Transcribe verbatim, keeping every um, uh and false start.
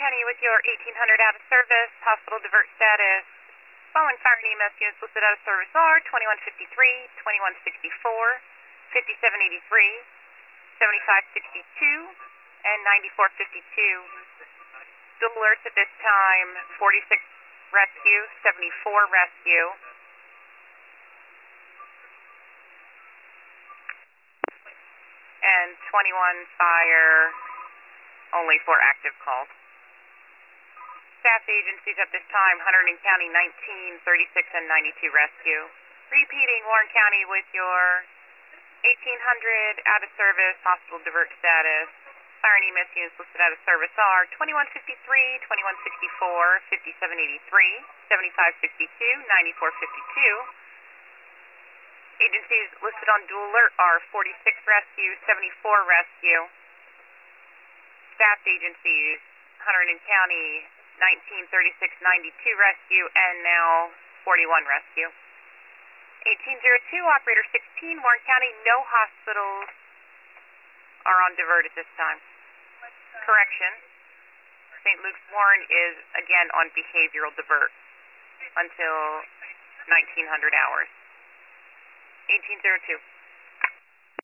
County with your eighteen hundred out of service, hospital divert status. Following fire and E M S units listed out of service are twenty-one fifty-three, twenty-one sixty-four, fifty-seven eighty-three, seventy-five sixty-two, and ninety-four fifty-two. Dual alerts at this time, forty-six rescue, seventy-four rescue. And twenty-one fire, only for active calls. Staff agencies at this time, Hunterdon County nineteen, thirty-six, and ninety-two rescue. Repeating, Warren County with your eighteen hundred out of service, hospital divert status. Fire and E M S units listed out of service are twenty-one fifty-three, twenty-one sixty-four, fifty-seven eighty-three, seventy-five sixty-two, ninety-four fifty-two. Agencies listed on dual alert are forty-six rescue, seventy-four rescue. Staffed agencies, Hunterdon County nineteen, thirty-six, ninety-two rescue, and now forty-one rescue. eighteen oh two, operator sixteen, Warren County, no hospitals are on divert at this time. Correction, Saint Luke's Warren is again on behavioral divert until nineteen hundred hours. eighteen oh two.